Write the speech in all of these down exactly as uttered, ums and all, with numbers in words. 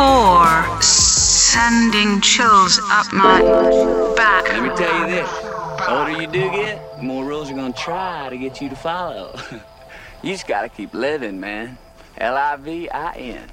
four, sending chills up my back. Let me tell you this, the older you do get, the more rules are gonna try to get you to follow. You just gotta keep living, man. L I V I N.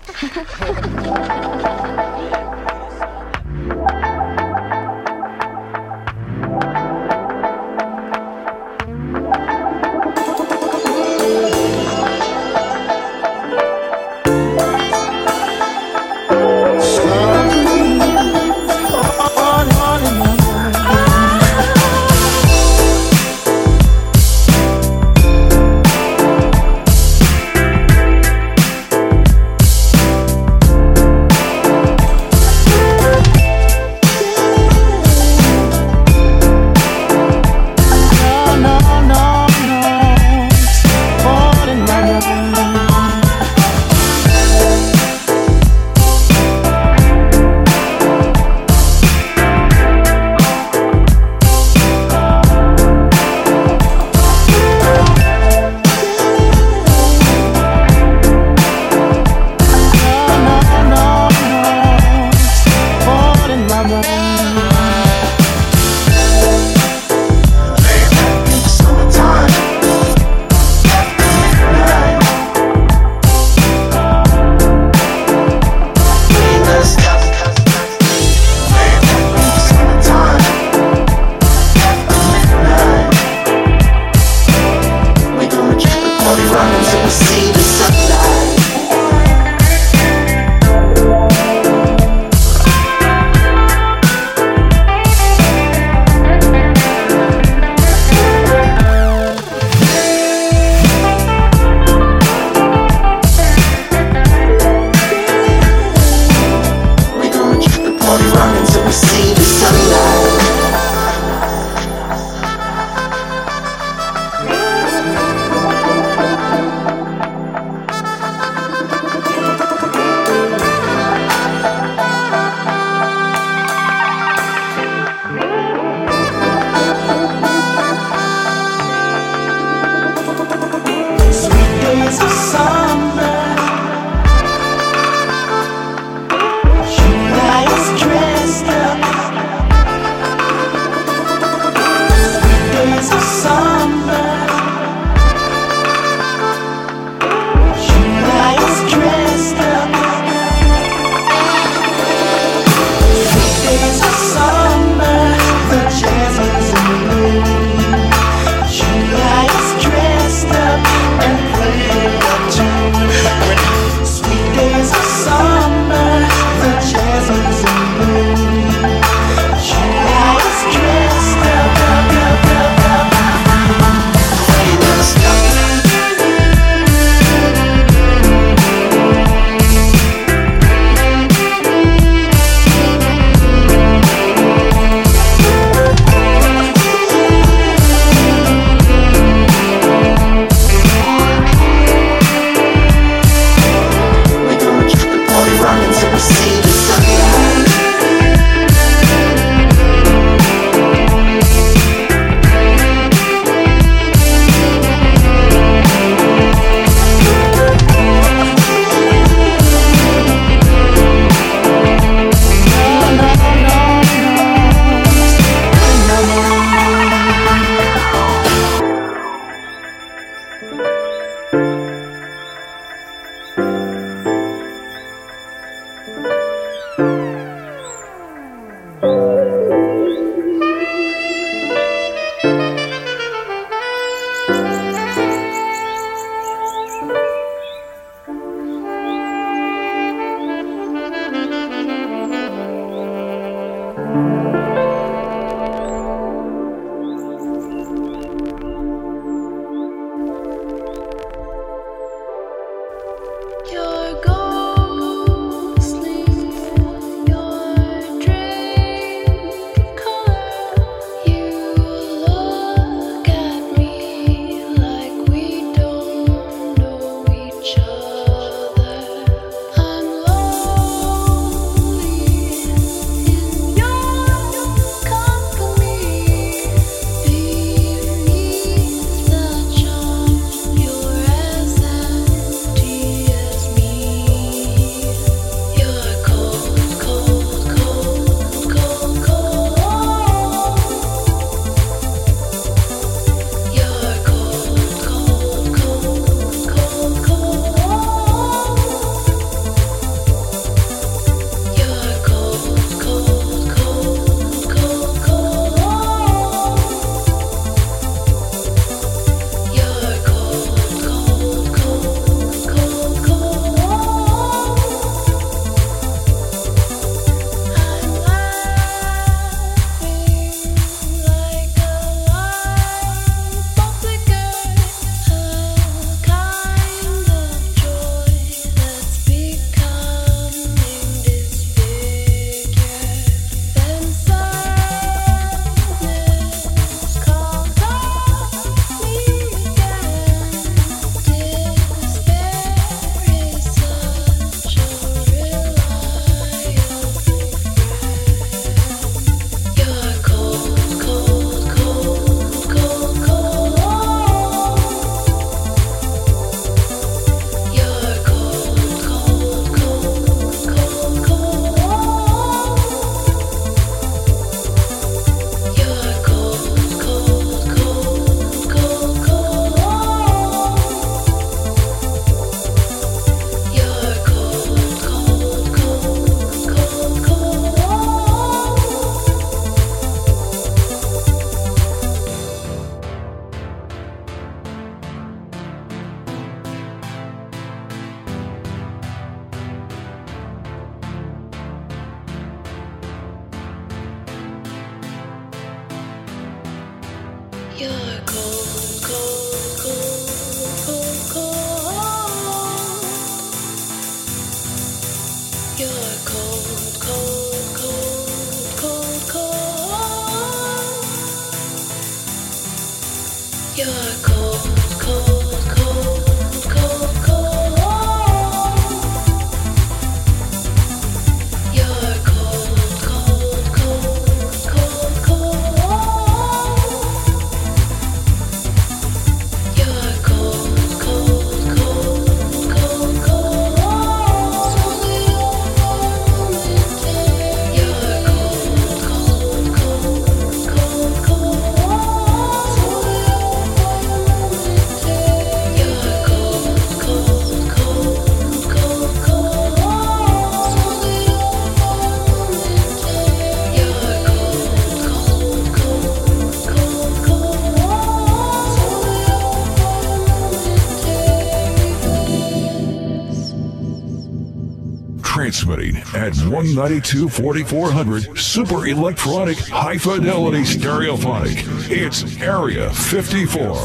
Transmitting at one ninety-two forty-four hundred super electronic high fidelity stereophonic. It's Area fifty-four.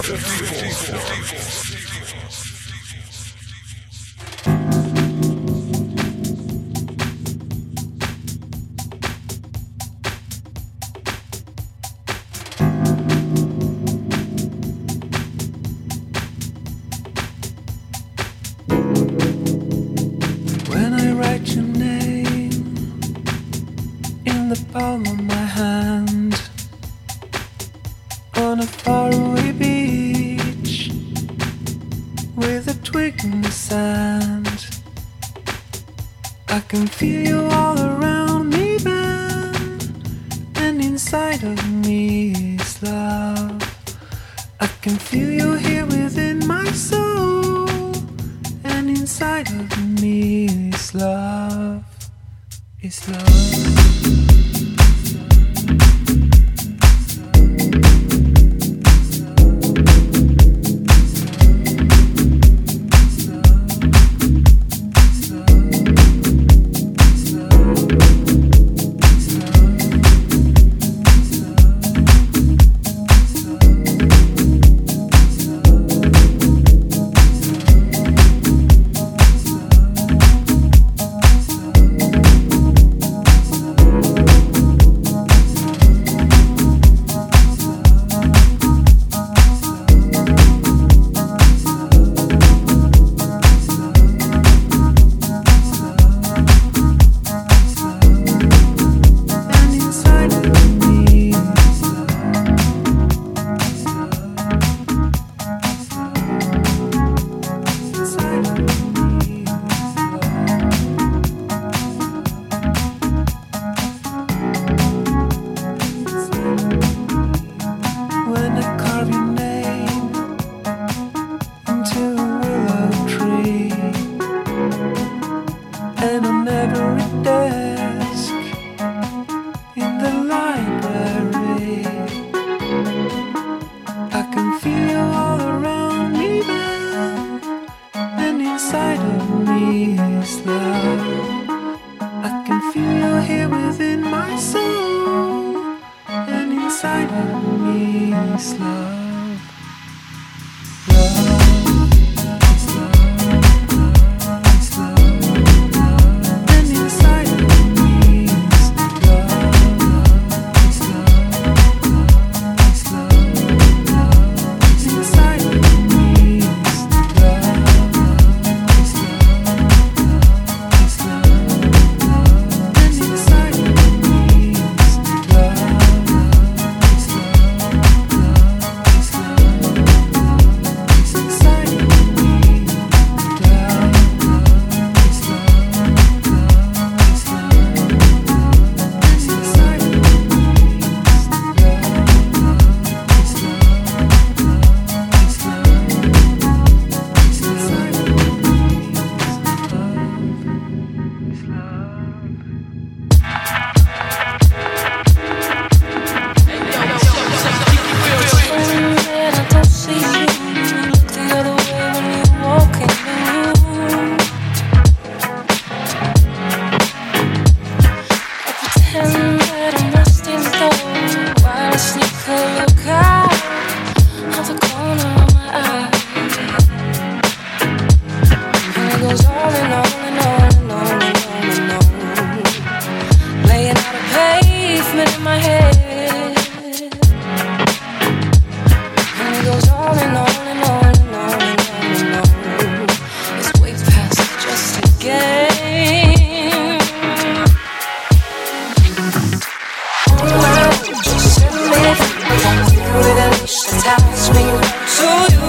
just set me free with a leash that ties me to you.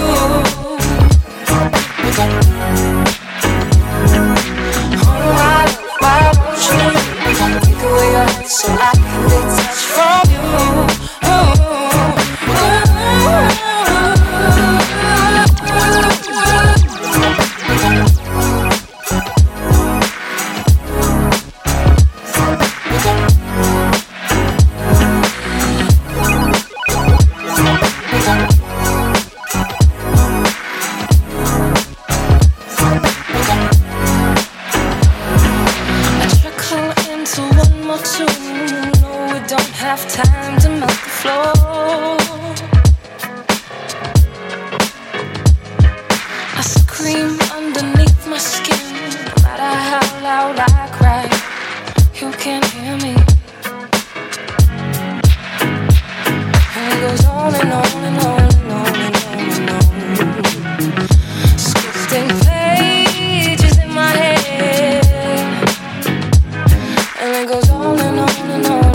Oh my love, why won't you take away your head so I can detach from you? Time to melt the floor. I scream underneath my skin, no matter how loud I cry, you can't hear me. And it goes on and on and on and on and on and on. Scripting pages in my head, and it goes on and on and on.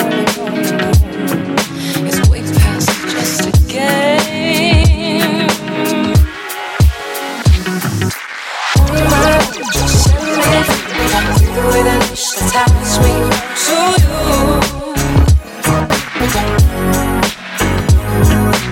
Ties me to you.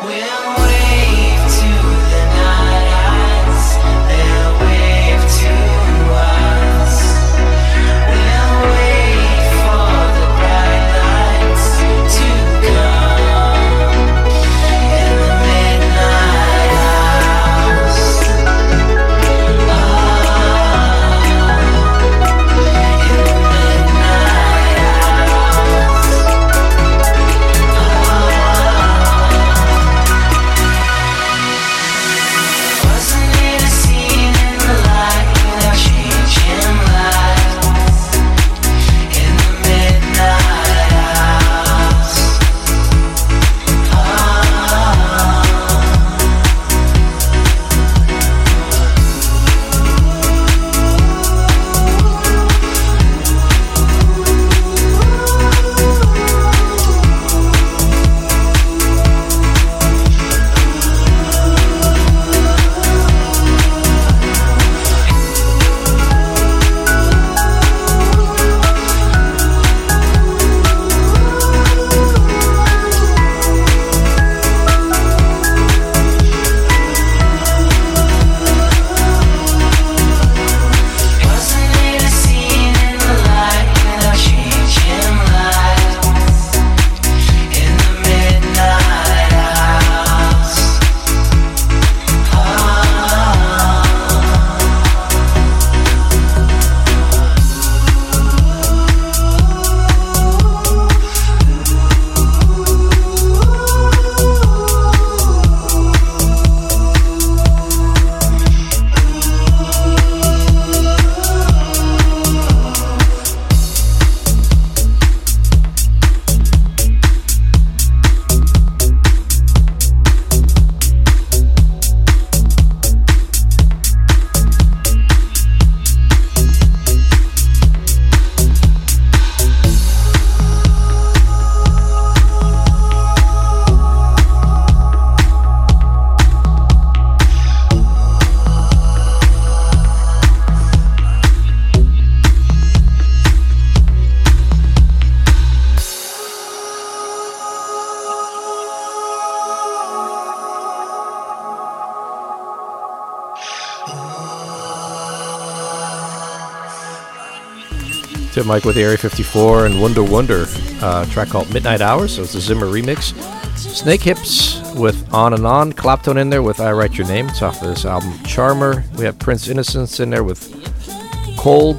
Tim Mike with Area fifty-four and Wonder Wonder, uh, track called Midnight Hours, so it's a Zimmer remix. Snake Hips with On and On, Clapton in there with I Write Your Name, it's off this album Charmer. We have Prince Innocence in there with Cold,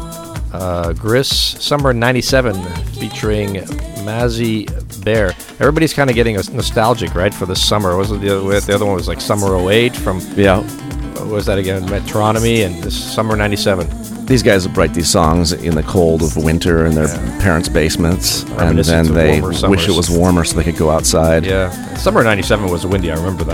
uh, Gris, Summer ninety-seven featuring Mazzy Bear. Everybody's kind of getting nostalgic, right, for the summer. Wasn't the other, the other one was like Summer oh eight from, yeah, what was that again, Metronomy, and this Summer ninety-seven. These guys would write these songs in the cold of winter in their yeah. parents' basements, and then they wish it was warmer so they could go outside. Yeah, Summer ninety-seven was windy, I remember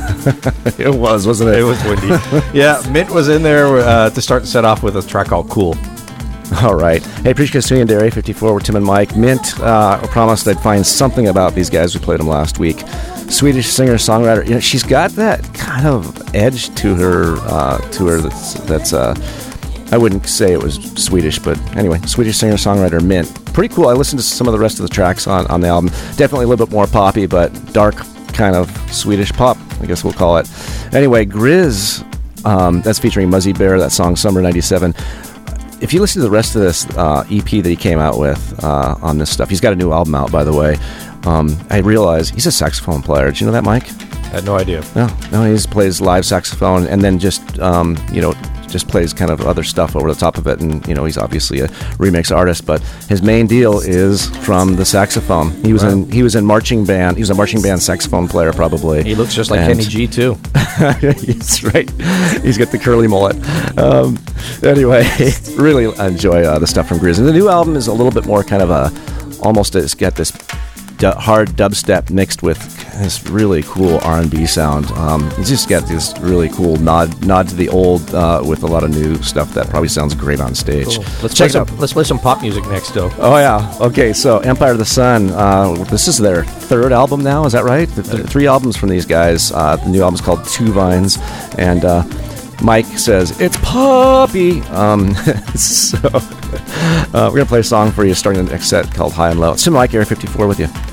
that. It was, wasn't it? It was windy. Yeah, Mint was in there uh, to start the set off with a track called Cool. All right. Hey, appreciate tuning in to Area fifty-four with Tim and Mike. Mint uh, promised I'd find something about these guys. We played them last week. Swedish singer-songwriter. You know, she's got that kind of edge to her, uh, to her that's... that's uh, I wouldn't say it was Swedish, but anyway, Swedish singer-songwriter Mint. Pretty cool. I listened to some of the rest of the tracks on, on the album. Definitely a little bit more poppy, but dark kind of Swedish pop, I guess we'll call it. Anyway, Gris, um, that's featuring Mazzy Bear, that song Summer ninety-seven. If you listen to the rest of this uh, E P that he came out with uh, on this stuff, he's got a new album out, by the way. Um, I realize he's a saxophone player. Did you know that, Mike? I had no idea. No, no, he just plays live saxophone and then just, um, you know, just plays kind of other stuff over the top of it, and you know he's obviously a remix artist, but his main deal is from the saxophone. He was wow. in he was in marching band. He was a marching band saxophone player, probably. He looks just like and Kenny G too. He's right. He's got the curly mullet. Um, anyway, really enjoy uh, the stuff from Gris. And the new album is a little bit more kind of a almost it's got this du- hard dubstep mixed with this really cool R and B sound. Um, it's just got this really cool nod nod to the old uh, with a lot of new stuff that probably sounds great on stage. Cool. Let's play some, let's play some pop music next, though. Oh yeah, okay. So Empire of the Sun. Uh, this is their third album now. Is that right? The th- three albums from these guys. Uh, the new album's called Two Vines, and uh, Mike says it's poppy. Um, so uh, we're gonna play a song for you starting the next set called High and Low. It's Tim Mike, Area fifty-four with you.